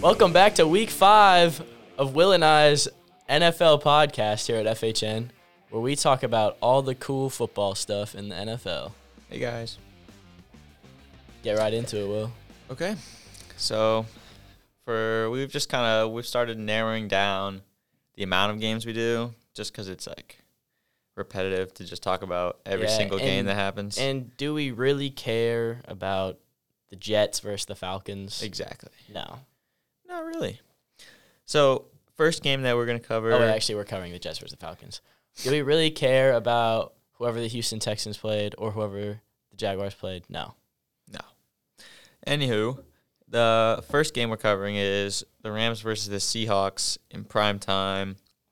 Welcome back to week 5 of Will and I's NFL podcast here at FHN, where we talk about all the cool football stuff in the NFL. Hey guys. Get right into it, Will. Okay. So we've started narrowing down the amount of games we do just because it's like repetitive to just talk about every single game that happens. And do we really care about the Jets versus the Falcons? Exactly. No. Not really. So first game that we're going to cover. Oh, wait, actually, we're covering the Jets versus the Falcons. Do we really care about whoever the Houston Texans played or whoever the Jaguars played? No. No. Anywho, the first game we're covering is the Rams versus the Seahawks in prime time.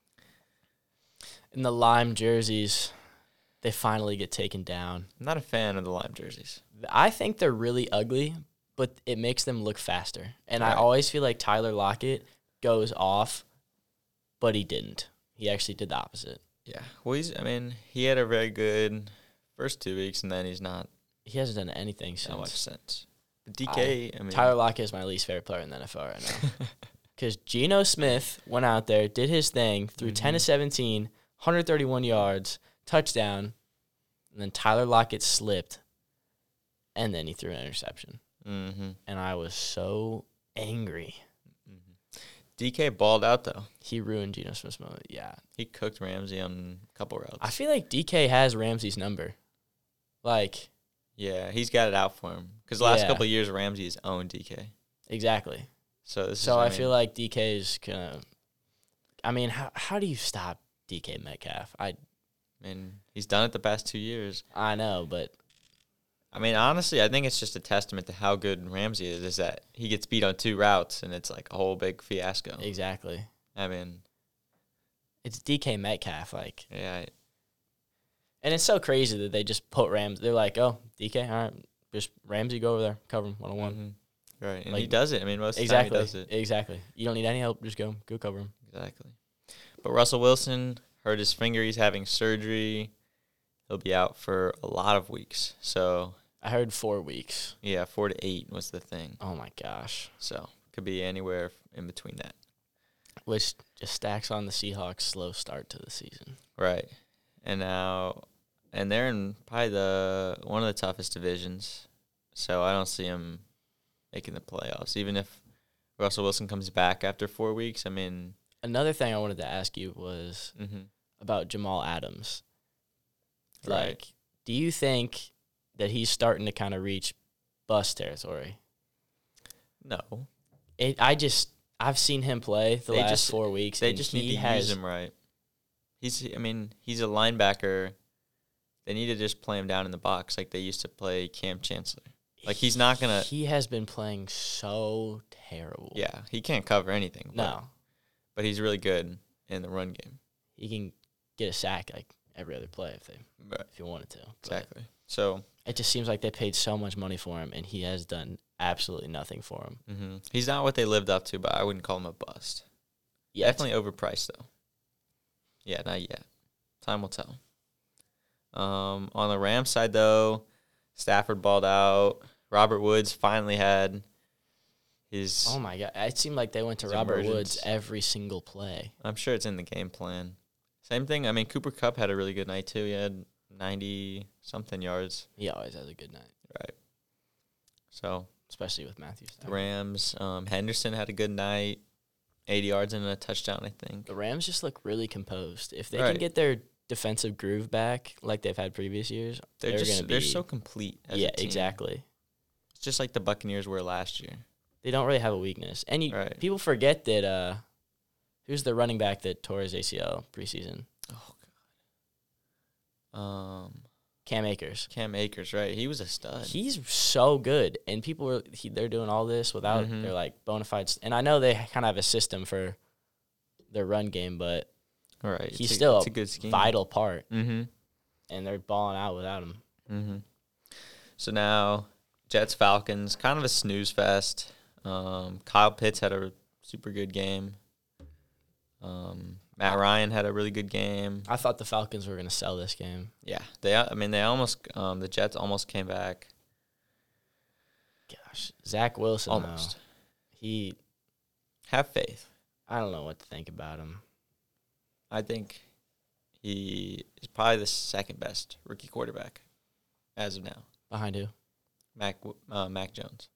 In the lime jerseys, they finally get taken down. I'm not a fan of the lime jerseys. I think they're really ugly, but it makes them look faster. And Right. I always feel like Tyler Lockett goes off, but he didn't. He actually did the opposite. Yeah. Well, he had a very good first 2 weeks, and then he's not He hasn't done anything that much since. sense. But DK, Tyler Lockett is my least favorite player in the NFL right now. Because Geno Smith went out there, did his thing, threw 10 to 17, 131 yards, touchdown, and then Tyler Lockett slipped, and then he threw an interception. Mm-hmm. And I was so angry. DK balled out, though. He ruined Geno Smith's moment. Yeah. He cooked Ramsey on a couple routes. I feel like DK has Ramsey's number. Like, Yeah, he's got it out for him. Because the last Yeah. couple of years, Ramsey has owned DK. exactly. So I feel like DK is going to – I mean, how do you stop DK Metcalf? he's done it the past 2 years. I know, but – Honestly, I think it's just a testament to how good Ramsey is that he gets beat on 2 routes, and it's like a whole big fiasco. exactly. I It's DK Metcalf, like, yeah, and it's so crazy that they just put Rams. They're like, oh, DK, all right, just Ramsey, go over there, cover him one-on-one. right. And Like, he does it. Most of the Exactly, time he does it. exactly. You don't need any help, just go cover him. Exactly. But Russell Wilson hurt his finger. He's having surgery. He'll be out for a lot of weeks. So, I heard 4 weeks. yeah, 4 to 8 was the thing. Oh my gosh, So, could be anywhere in between that. which just stacks on the Seahawks' slow start to the season. Right. And they're in probably one of the toughest divisions. So, I don't see them making the playoffs. Even if Russell Wilson comes back after 4 weeks, Another thing I wanted to ask you was about Jamal Adams. Right. Like, do you think that he's starting to kind of reach bust territory? No. I've seen him play the last 4 weeks. They and just he need to has, use him right. He's a linebacker. They need to just play him down in the box like they used to play Cam Chancellor. Like, he's not going to... He has been playing so terrible. Yeah, he can't cover anything. No. But he's really good in the run game. He can get a sack like every other play if he wanted to. But Exactly. So... it just seems like they paid so much money for him, and he has done absolutely nothing for him. He's not what they lived up to, but I wouldn't call him a bust. Yet. Definitely overpriced, though. Yeah, not yet. Time will tell. On the Rams side, though, Stafford balled out. Robert Woods finally had his... Oh, my God. It seemed like they went to Robert Woods every single play. I'm sure it's in the game plan. Same thing. Cooper Kupp had a really good night, too. He had 90-something yards. He always has a good night. Right. So, especially with Matthews. the Rams, Henderson had a good night. 80 yards and a touchdown, I think. The Rams just look really composed. If they Right. can get their defensive groove back like they've had previous years, they're going to be... They're so complete as a team. exactly. It's just like the Buccaneers were last year. They don't really have a weakness. And Right. people forget that who's the running back that tore his ACL preseason? Oh, God. Cam Akers. Cam Akers, right? He was a stud. He's so good, and people they're doing all this without their like bona fides. And I know they kind of have a system for their run game, but right. he's still it's a good scheme. vital part, Mm-hmm. and they're balling out without him. Mm-hmm. So now, Jets Falcons, kind of a snooze fest. Kyle Pitts had a super good game. Matt Ryan had a really good game. I thought the Falcons were going to sell this game. Yeah, they almost the Jets almost came back. Gosh, Zach Wilson Almost. though, Have faith. I don't know what to think about him. I think he is probably the second best rookie quarterback as of now. Behind who? Mac Jones.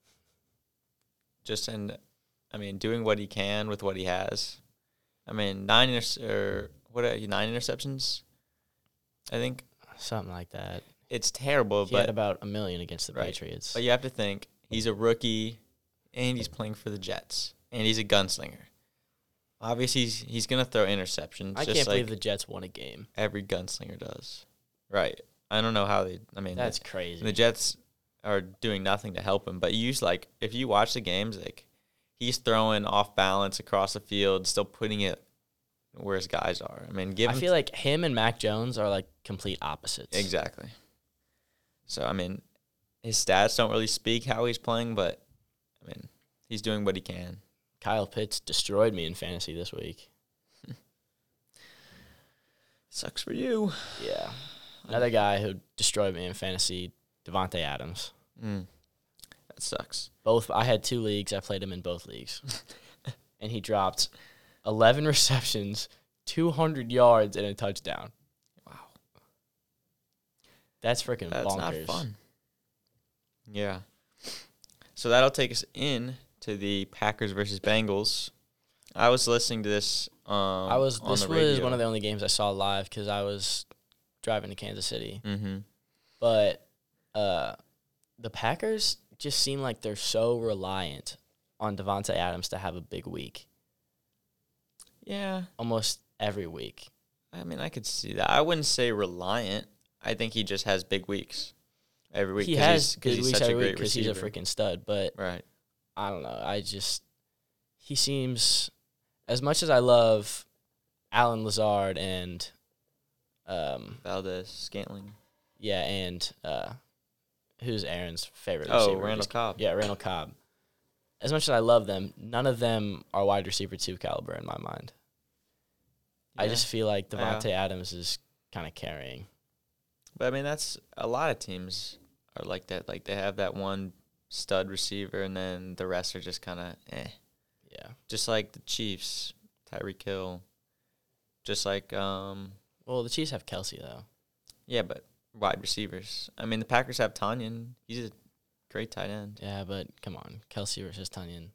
Doing what he can with what he has. I mean, 9 interceptions, I think. Something like that. It's terrible, He but had about 1 million against the Right. Patriots. But you have to think, he's a rookie, and he's playing for the Jets, and he's a gunslinger. Obviously, he's going to throw interceptions. I just can't like believe the Jets won a game. every gunslinger does. Right. I don't know how That's crazy. the Jets are doing nothing to help him. But if you watch the games, like, he's throwing off balance across the field, still putting it where his guys are. I mean, I feel like him and Mac Jones are like complete opposites. Exactly. So, his stats don't really speak how he's playing, but, he's doing what he can. Kyle Pitts destroyed me in fantasy this week. Sucks for you. Yeah. Another guy who destroyed me in fantasy, Devontae Adams. That sucks. I had 2 leagues. I played him in both leagues. And he dropped 11 receptions, 200 yards, and a touchdown. Wow. That's freaking That's bonkers. not fun. Yeah. So that'll take us in to the Packers versus Bengals. I was listening to this on This the was radio. one of the only games I saw live because I was driving to Kansas City. Mm-hmm. But the Packers just seem like they're so reliant on Devontae Adams to have a big week. Yeah. Almost every week. I could see that. I wouldn't say reliant. I think he just has big weeks every week. He has good he's weeks such a every week great because he's a receiver. freaking stud. But Right. I don't know. He seems, as much as I love Alan Lazard and, Valdez, Scantling. yeah, and who's Aaron's favorite receiver? Randall Cobb. Yeah, Randall Cobb. As much as I love them, none of them are wide receiver 2 caliber in my mind. I Yeah. just feel like Yeah. Devontae Adams is kind of carrying. But that's a lot of teams are like that. Like they have that one stud receiver, and then the rest are just kind of Yeah. Just like the Chiefs, Tyreek Hill. Just like Well, the Chiefs have Kelsey though. yeah, but wide receivers. The Packers have Tanyan. He's a great tight end. Yeah, but come on, Kelsey versus Tunyon.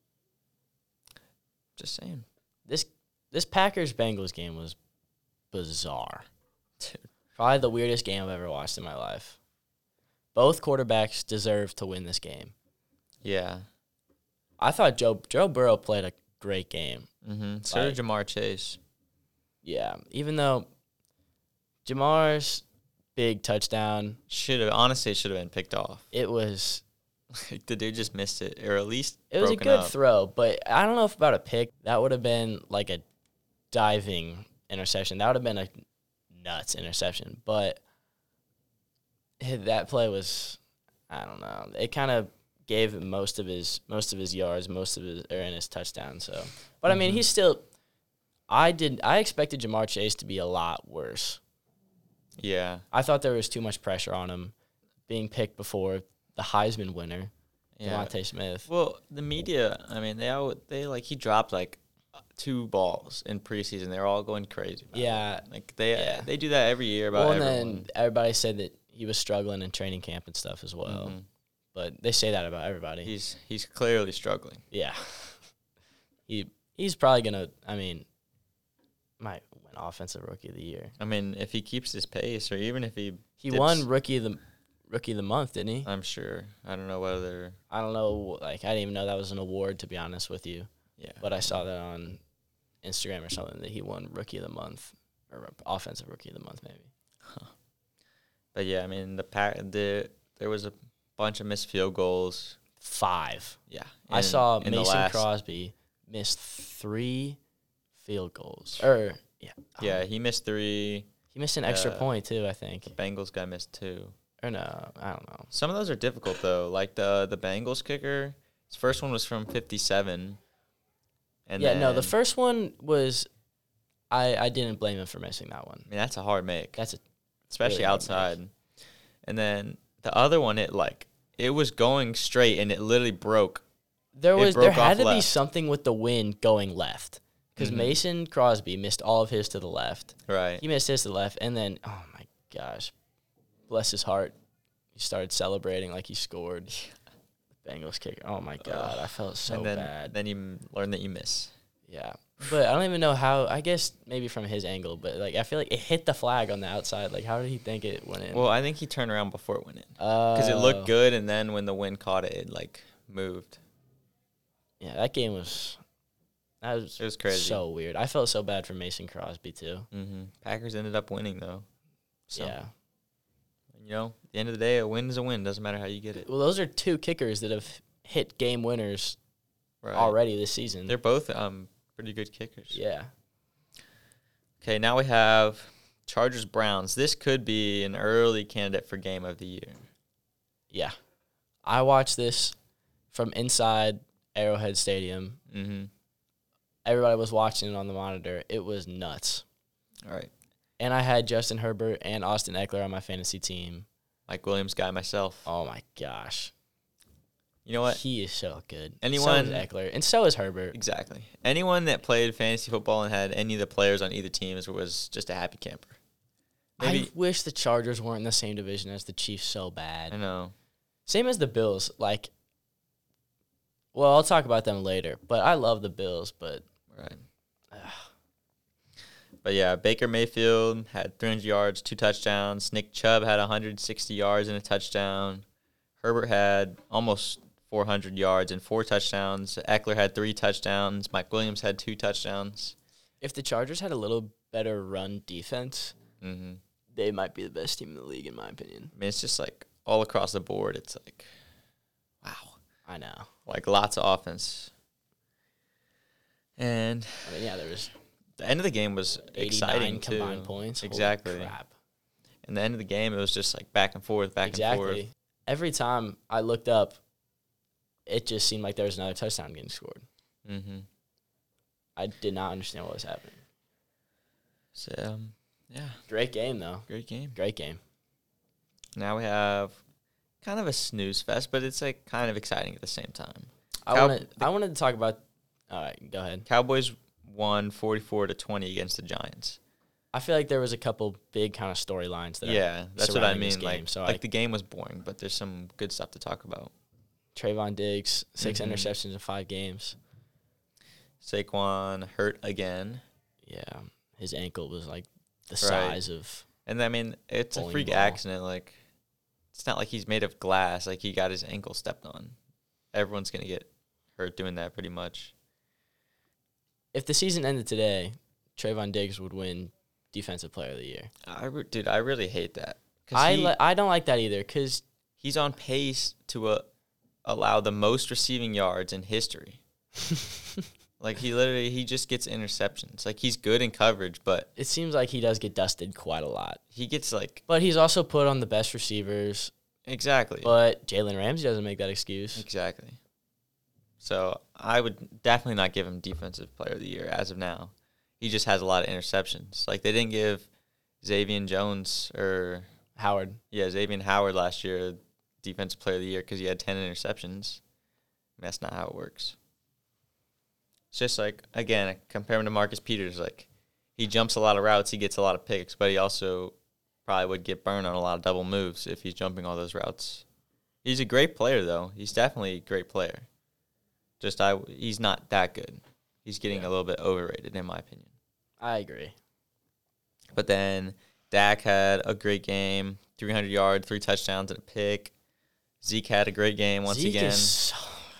Just saying. This Packers Bengals game was bizarre. Dude. Probably the weirdest game I've ever watched in my life. Both quarterbacks deserve to win this game. Yeah. I thought Joe Burrow played a great game. Mm-hmm. So did Jamar Chase. Yeah, even though Jamar's big touchdown, Honestly, it should have been picked off. it was The dude just missed it, or at least a broken good up. throw, but I don't know if about a pick. That would have been like a diving interception. That would have been a nuts interception, but that play was, I don't know. It kind of gave him most of his yards, in his touchdown. So, but he's still. I expected Jamar Chase to be a lot worse. Yeah. I thought there was too much pressure on him, being picked before the Heisman winner, Yeah. Devontae Smith. Well, the media, he dropped like 2 balls in preseason. They're all going crazy about Yeah. it. Like they do that every year about And everyone. then everybody said that he was struggling in training camp and stuff as well. Mhm. But they say that about everybody. He's clearly struggling. Yeah. He's probably gonna. Might win Offensive Rookie of the Year. If he keeps his pace, or even if he dips, won Rookie of the Month, didn't he? I'm sure. I don't know whether. I don't know. I didn't even know that was an award, to be honest with you. Yeah. But I saw that on Instagram or something that he won Rookie of the Month or Offensive Rookie of the Month, maybe. But yeah, there was a bunch of missed field goals. 5. Yeah. I saw in the Mason last- Crosby missed 3 field goals. Yeah, he missed 3. He missed an extra point too, I think. The Bengals guy missed 2. Or no, I don't know. Some of those are difficult though. Like the Bengals kicker, his first one was from 57. And the first one was, I didn't blame him for missing that one. that's a hard make. That's Especially really hard outside. And then the other one, it was going straight and it literally broke there broke had off to be left. something with the wind going left because Mhm. Mason Crosby missed all of his to the left. Right. He missed his to the left, and then oh my gosh, bless his heart, he started celebrating like he scored. Bengals kick. Oh my god, I felt so and then, bad. Then you learn that you miss. Yeah, but I don't even know how. I guess maybe from his angle, but like I feel like it hit the flag on the outside. Like how did he think it went in? Well, I think he turned around before it went in. Because it looked Oh. good, and then when the wind caught it, it like moved. Yeah, that game was. That was. It was crazy. So weird. I felt so bad for Mason Crosby too. Mm-hmm. Packers ended up winning though. So, Yeah. you know, at the end of the day, a win is a win. Doesn't matter how you get it. Well, those are two kickers that have hit game winners Right. already this season. They're both pretty good kickers. Yeah. Okay, now we have Chargers Browns. This could be an early candidate for game of the year. Yeah. I watched this from inside Arrowhead Stadium. Mm-hmm. Everybody was watching it on the monitor. It was nuts. All right. And I had Justin Herbert and Austin Eckler on my fantasy team. Mike Williams guy myself. Oh my gosh. You know what? He is so good. Anyone- So is Eckler. And so is Herbert. Exactly. Anyone that played fantasy football and had any of the players on either team was just a happy camper. I wish the Chargers weren't in the same division as the Chiefs so I bad. know. Same as the Bills. Like, well, I'll talk about them later. But I love the Bills, but Right. But yeah, Baker Mayfield had 300 yards, 2 touchdowns. Nick Chubb had 160 yards and a touchdown. Herbert had almost 400 yards and 4 touchdowns. Eckler had 3 touchdowns. Mike Williams had 2 touchdowns. if the Chargers had a little better run defense, Mm-hmm. they might be the best team in the league, in my opinion. I mean, it's just like all across the board. It's like, wow, I know. like lots of offense. And I mean, yeah, there was the end of the game was 89 exciting too. combined points. Holy Exactly. crap. And the end of the game, it was just like back and forth, back and forth. Exactly. Every time I looked up, it just seemed like there was another touchdown getting scored. Mm-hmm. I did not understand what was happening. So, yeah, Great game, though. great game. Great game. Now we have kind of a snooze fest, but it's like kind of exciting at the same time. I wanted to talk about. All right, go ahead. Cowboys won 44-20 against the Giants. I feel like there was a couple big kind of storylines that. Yeah, that's what I surrounding this mean. game, Like, so the game was boring, but there's some good stuff to talk about. Trayvon Diggs, 6 Mhm. interceptions in 5 games. Saquon hurt again, Yeah, his ankle was like the Right. size of. and I mean it's a Bowling freak ball. accident. Like, it's not like he's made of glass. Like, he got his ankle stepped on. Everyone's gonna get hurt doing that, pretty much. If the season ended today, Trayvon Diggs would win Defensive Player of the Year. Dude, I really hate that. 'Cause I don't like that either because he's on pace to allow the most receiving yards in history. Like, he just gets interceptions. Like, he's good in coverage, but it seems like he does get dusted quite a lot. he gets like But he's also put on the best receivers. exactly. But Jalen Ramsey doesn't make that excuse. Exactly. So I would definitely not give him Defensive Player of the Year as of now. He just has a lot of interceptions. Like, they didn't give Xavier Jones Xavier Howard last year Defensive Player of the Year because he had 10 interceptions. That's not how it works. It's just like, again, compare him to Marcus Peters. Like, he jumps a lot of routes, he gets a lot of picks, but he also probably would get burned on a lot of double moves if he's jumping all those routes. He's a great player, though. He's definitely a great player. He's not that good. He's getting a little bit overrated, in my opinion. I agree. But then Dak had a great game, 300 yards, 3 touchdowns, and a pick. Zeke had a great game once Zeke again. is so,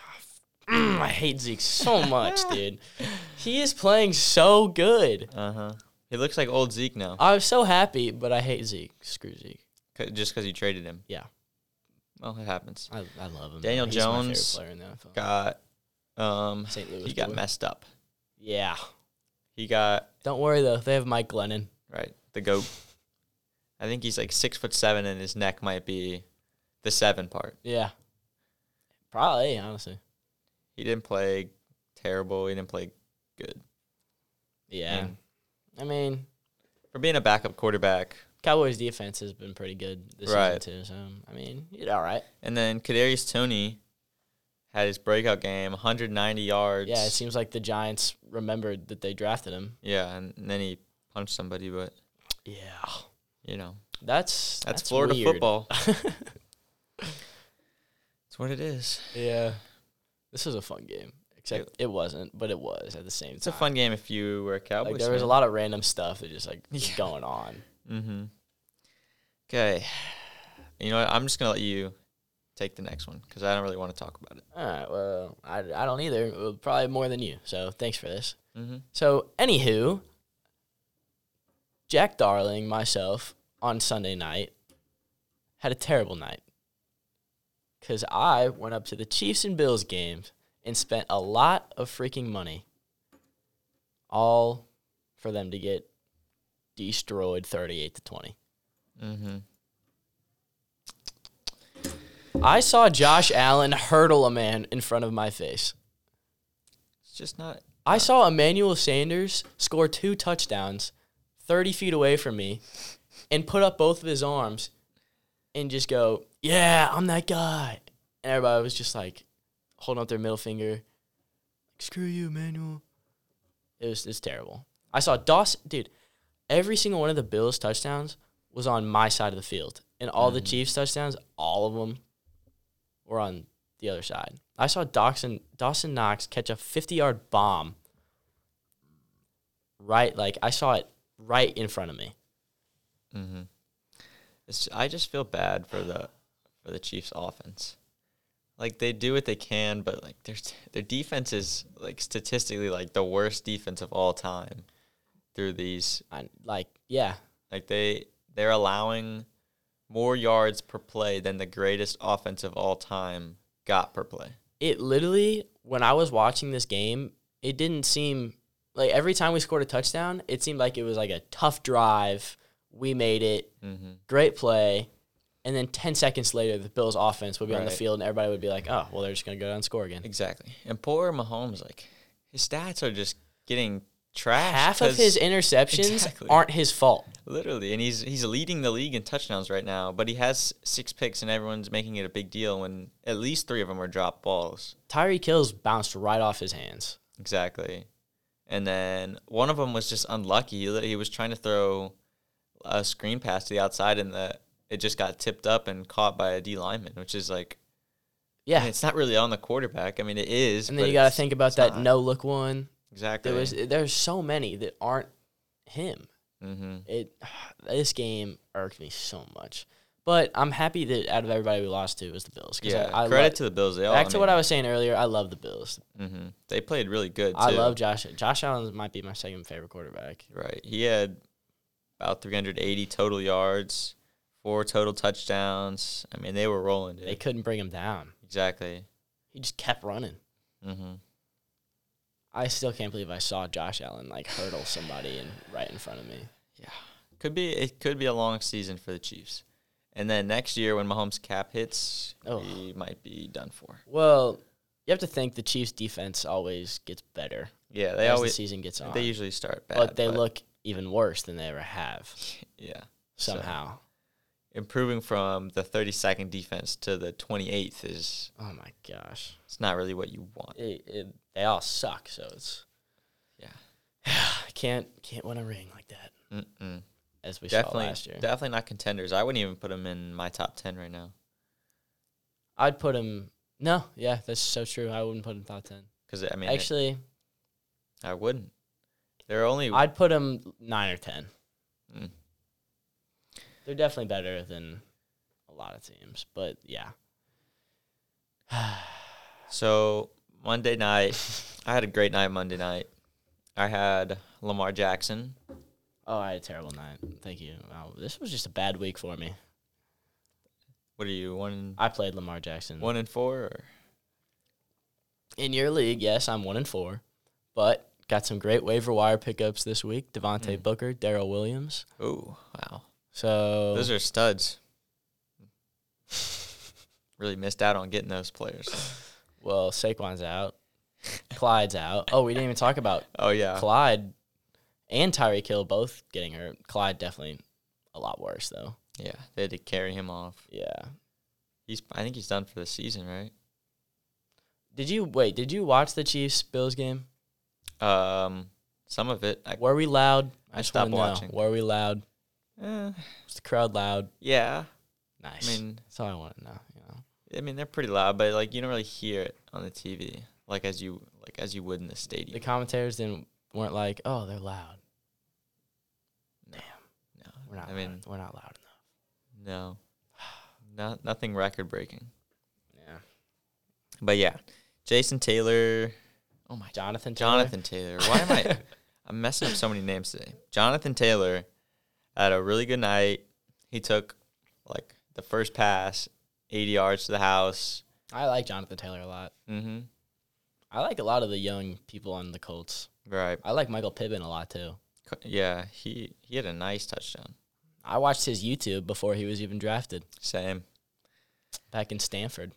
I hate Zeke so much, dude. He is playing so good. He looks like old Zeke now, I'm so happy, but I hate Zeke. Screw Zeke. just because you traded him. Yeah. Well, it happens. I love him. Daniel He's Jones my favorite player in the NFL. Got St. Louis. he got boy. messed up. Yeah. He got Don't worry though. They have Mike Glennon. right the goat. I think he's like 6'7", and his neck might be the 7 part. Yeah. Probably, honestly. He didn't play terrible. He didn't play good. Yeah. And I mean, for being a backup quarterback. Cowboys' defense has been pretty good this Right. season too. So I mean, you did all right. And then Kadarius Toney had his breakout game, 190 yards. Yeah, it seems like the Giants remembered that they drafted him. Yeah, and then he punched somebody, but Yeah. you know, That's Florida weird. football. That's what it is. Yeah. This was a fun game. Except it wasn't, but it was at the same time. It's a fun game if you were a Cowboys Like, there was a fan. lot of random stuff that just, like, was going on. Mm-hmm. Okay. You know what? I'm just going to let you take the next one because I don't really want to talk about it. All right, well, I don't either. Well, probably more than you, so thanks for this. Mm-hmm. So, anywho, Jack Darling, myself, on Sunday night, had a terrible night. Because I went up to the Chiefs and Bills games and spent a lot of freaking money. All for them to get destroyed 38-20. Mm-hmm. I saw Josh Allen hurdle a man in front of my face. It's just not. I saw Emmanuel Sanders score 2 touchdowns 30 feet away from me and put up both of his arms and just go, yeah, I'm that guy. And everybody was just like holding up their middle finger. Like, screw you, Emmanuel. It's terrible. I saw Dawson, dude, every single one of the Bills touchdowns was on my side of the field. And all the Chiefs touchdowns, all of them were on the other side. I saw Dawson Knox catch a 50-yard bomb. Right, like I saw it right in front of me. Mm-hmm. I just feel bad for the Chiefs offense. Like they do what they can, but like their defense is like statistically like the worst defense of all time through these. Yeah. Like they're allowing more yards per play than the greatest offense of all time got per play. It literally, when I was watching this game, it didn't seem like every time we scored a touchdown, it seemed like it was like a tough drive. We made it, great play, and then 10 seconds later, the Bills' offense would be on the field, and everybody would be like, "Oh, well, they're just gonna go down and score again." Exactly. And poor Mahomes, like his stats are just getting trashed. Half of his interceptions aren't his fault. Literally, and he's leading the league in touchdowns right now, but he has 6 picks, and everyone's making it a big deal when at least 3 of them are drop balls. Tyreek Hill's bounced right off his hands. Exactly. And then one of them was just unlucky. He was trying to throw a screen pass to the outside, and it just got tipped up and caught by a D lineman, which is like, yeah, I mean, it's not really on the quarterback. I mean, it is. And then you got to think about that no-look one. Exactly. There's so many that aren't him. Mm-hmm. This game irked me so much. But I'm happy that out of everybody we lost to was the Bills. Yeah, credit to the Bills. Back to what I was saying earlier, I love the Bills. Mm-hmm. They played really good, too. I love Josh. Josh Allen might be my second favorite quarterback. Right. He had about 380 total yards, 4 total touchdowns. I mean, they were rolling, dude. They couldn't bring him down. Exactly. He just kept running. Mm-hmm. I still can't believe I saw Josh Allen like hurdle somebody right in front of me. Yeah. It could be a long season for the Chiefs. And then next year when Mahomes' cap hits, he might be done for. Well, you have to think the Chiefs' defense always gets better. Yeah, as the season gets on. They usually start bad. But they look even worse than they ever have. Yeah. Somehow. So, improving from the 32nd defense to the 28th is... Oh, my gosh. It's not really what you want. They all suck, so it's... Yeah. Can't win a ring like that. Mm-mm. As we saw last year. Definitely not contenders. I wouldn't even put them in my top 10 right now. I'd put them... No, yeah, that's so true. I wouldn't put them top 10. Because, I mean... Actually... I wouldn't. They're only... I'd put them 9 or 10. Mm. They're definitely better than a lot of teams, but yeah. So, Monday night, I had a great night Monday night. I had Lamar Jackson. Oh, I had a terrible night. Thank you. Wow, this was just a bad week for me. What are you, I played Lamar Jackson. 1-4? Or? In your league, yes, I'm 1-4, but got some great waiver wire pickups this week. Devontae Booker, Darrell Williams. Oh, wow. So those are studs. Really missed out on getting those players. Well, Saquon's out. Clyde's out. Oh, we didn't even talk about Clyde and Tyreek Hill both getting hurt. Clyde definitely a lot worse, though. Yeah, they had to carry him off. Yeah. I think he's done for the season, right? Did you watch the Chiefs Bills game? Some of it. Were we loud? I just stopped wanna know. watching. Were we loud? Eh, Was the crowd loud? yeah. Nice. I mean, that's all I want to know. they're pretty loud, but like you don't really hear it on the TV as you would in the stadium. The commentators weren't like, oh, they're loud. No. Damn. No, we're not. We're not loud enough. No. Nothing record breaking. Yeah. But yeah, Jason Taylor. Oh my. Jonathan Taylor. Why am I? I'm messing up so many names today. Jonathan Taylor had a really good night. He took like the first pass, 80 yards to the house. I like Jonathan Taylor a lot. Mm-hmm. I like a lot of the young people on the Colts. Right. I like Michael Pittman a lot too. Yeah, he had a nice touchdown. I watched his YouTube before he was even drafted. Same. Back in Stanford.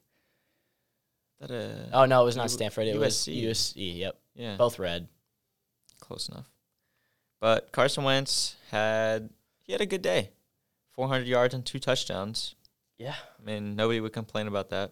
That Oh, no, it was not Stanford. It USC. was USC, yep. Yeah. Both red. Close enough. But Carson Wentz had a good day. 400 yards and 2 touchdowns. Yeah. I mean, nobody would complain about that.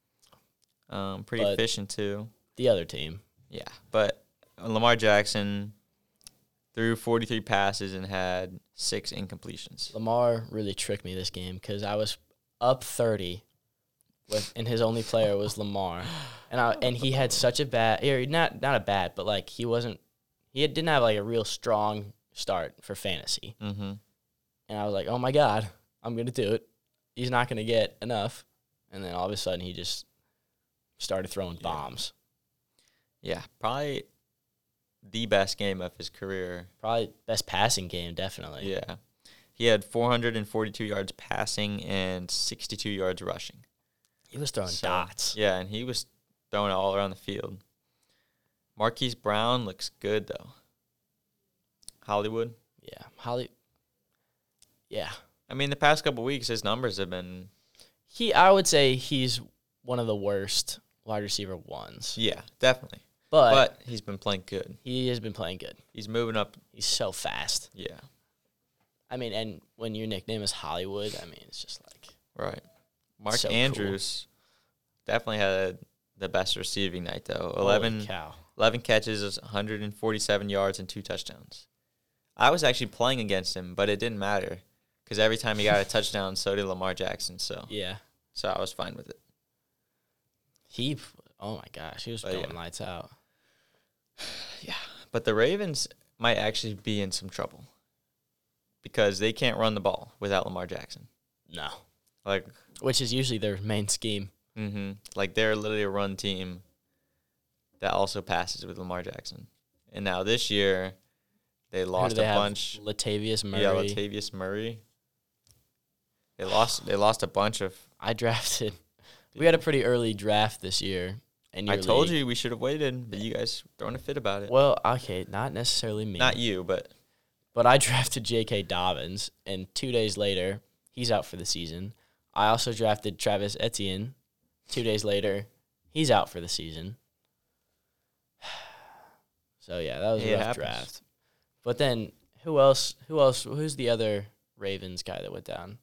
Pretty efficient, too. The other team. Yeah. But Lamar Jackson threw 43 passes and had 6 incompletions. Lamar really tricked me this game because I was up 30, and his only player was Lamar. And he had such a bad, not a bad, but like he didn't have like a real strong start for fantasy. Mm-hmm. And I was like, oh my God, I'm going to do it. He's not going to get enough. And then all of a sudden he just started throwing bombs. Yeah, probably the best game of his career. Probably best passing game, definitely. Yeah. He had 442 yards passing and 62 yards rushing. He was throwing dots. Yeah, and he was throwing it all around the field. Marquise Brown looks good, though. Hollywood? Yeah. Yeah. I mean, the past couple weeks, his numbers have been... I would say he's one of the worst wide receiver ones. Yeah, definitely. But he's been playing good. He has been playing good. He's moving up. He's so fast. Yeah. I mean, and when your nickname is Hollywood, I mean, it's just like... Right. Mark so Andrews definitely had the best receiving night, though. Holy cow. 11 catches, 147 yards, and 2 touchdowns. I was actually playing against him, but it didn't matter because every time he got a touchdown, so did Lamar Jackson. So I was fine with it. Oh my gosh, he was going lights out. Yeah, but the Ravens might actually be in some trouble because they can't run the ball without Lamar Jackson. No, which is usually their main scheme. Mm-hmm. Like they're literally a run team that also passes with Lamar Jackson. And now this year, they lost a bunch. Latavius Murray. Yeah, Latavius Murray. They lost a bunch of. I drafted. We had a pretty early draft this year. I told you we should have waited, but you guys throwing a fit about it. Well, okay, not necessarily me. Not you, but I drafted J.K. Dobbins, and 2 days later, he's out for the season. I also drafted Travis Etienne. 2 days later, he's out for the season. So yeah, that was a rough draft. But then who else? Who's the other Ravens guy that went down?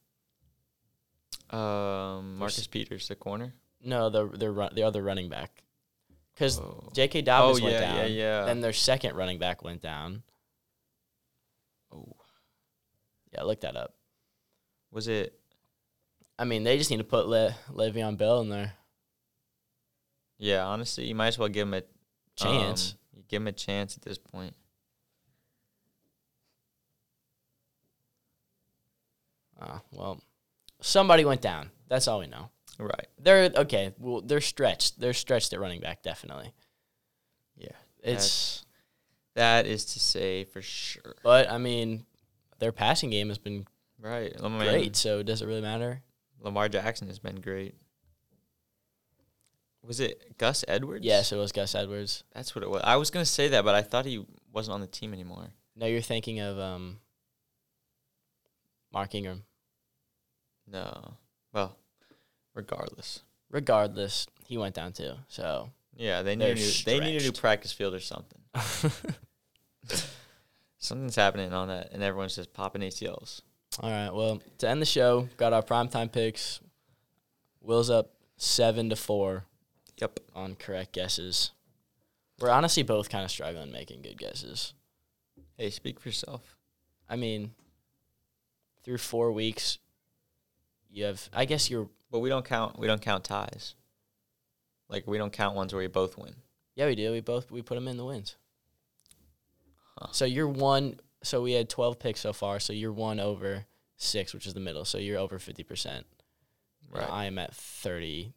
Marcus Peters, the corner. No, the other running back. Because J.K. Dobbins went down. Yeah. Then their second running back went down. Oh. Yeah, look that up. Was it? I mean, they just need to put Le'Veon Bell in there. Yeah, honestly, you might as well give him a chance. Give him a chance at this point. Well, somebody went down. That's all we know. Right. They're okay. Well, they're stretched. They're stretched at running back, definitely. Yeah. That is to say for sure. But I mean, their passing game has been great. So does it really matter? Lamar Jackson has been great. Was it Gus Edwards? Yes, it was Gus Edwards. That's what it was. I was gonna say that, but I thought he wasn't on the team anymore. No, you're thinking of Mark Ingram. No. Well, regardless, he went down too. So yeah, they need a new practice field or something. Something's happening on that, and everyone's just popping ACLs. All right. Well, to end the show, got our primetime picks. Will's up 7-4. Yep. on correct guesses. We're honestly both kind of struggling making good guesses. Hey, speak for yourself. I mean, through 4 weeks, you have. I guess you're. But we don't count ties. Like, we don't count ones where we both win. Yeah, we do. We put them in the wins. Huh. So you're one. So we had 12 picks so far. So you're 1 over 6, which is the middle. So you're over 50%. Right. I am at 33%.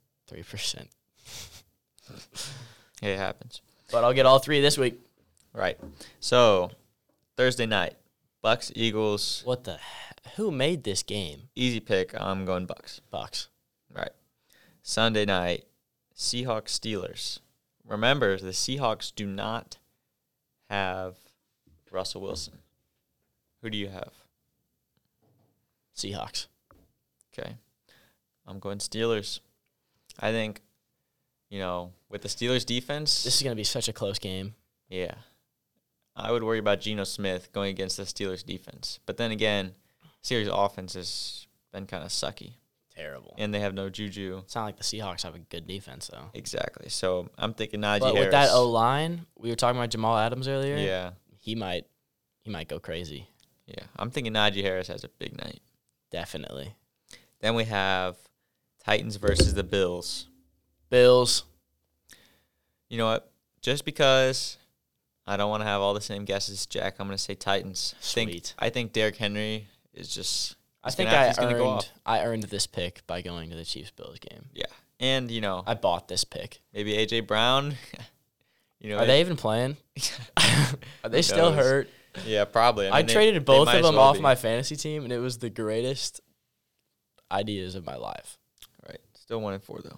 Hey, it happens. But I'll get all 3 this week. Right. So, Thursday night, Bucks, Eagles. What the? Who made this game? Easy pick. I'm going Bucks. Bucks. Right. Sunday night, Seahawks, Steelers. Remember, the Seahawks do not have Russell Wilson. Who do you have? Seahawks. Okay. I'm going Steelers. I think, with the Steelers defense. This is going to be such a close game. Yeah. I would worry about Geno Smith going against the Steelers defense. But then again, Steelers offense has been kind of sucky. Terrible. And they have no Juju. It's not like the Seahawks have a good defense, though. Exactly. So I'm thinking Najee But Harris. with that O-line, we were talking about Jamal Adams earlier. Yeah. He might go crazy. Yeah. I'm thinking Najee Harris has a big night. Definitely. Then we have Titans versus the Bills. Bills. You know what? Just because I don't want to have all the same guesses, Jack, I'm going to say Titans. Sweet. I think Derrick Henry is just... I think I earned this pick by going to the Chiefs-Bills game. Yeah. And, I bought this pick. maybe A.J. Brown. Are they even playing? Are they still hurt? Yeah, probably. I traded both of them off my fantasy team, and it was the greatest ideas of my life. Right. Still 1-4, though.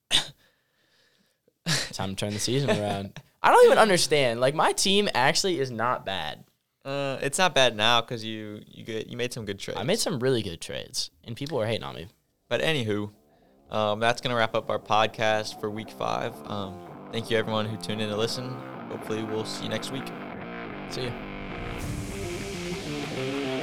Time to turn the season around. I don't even understand. Like, my team actually is not bad. It's not bad now because you made some good trades. I made some really good trades, and people are hating on me. But anywho, that's going to wrap up our podcast for Week 5. Thank you, everyone who tuned in to listen. Hopefully, we'll see you next week. See you.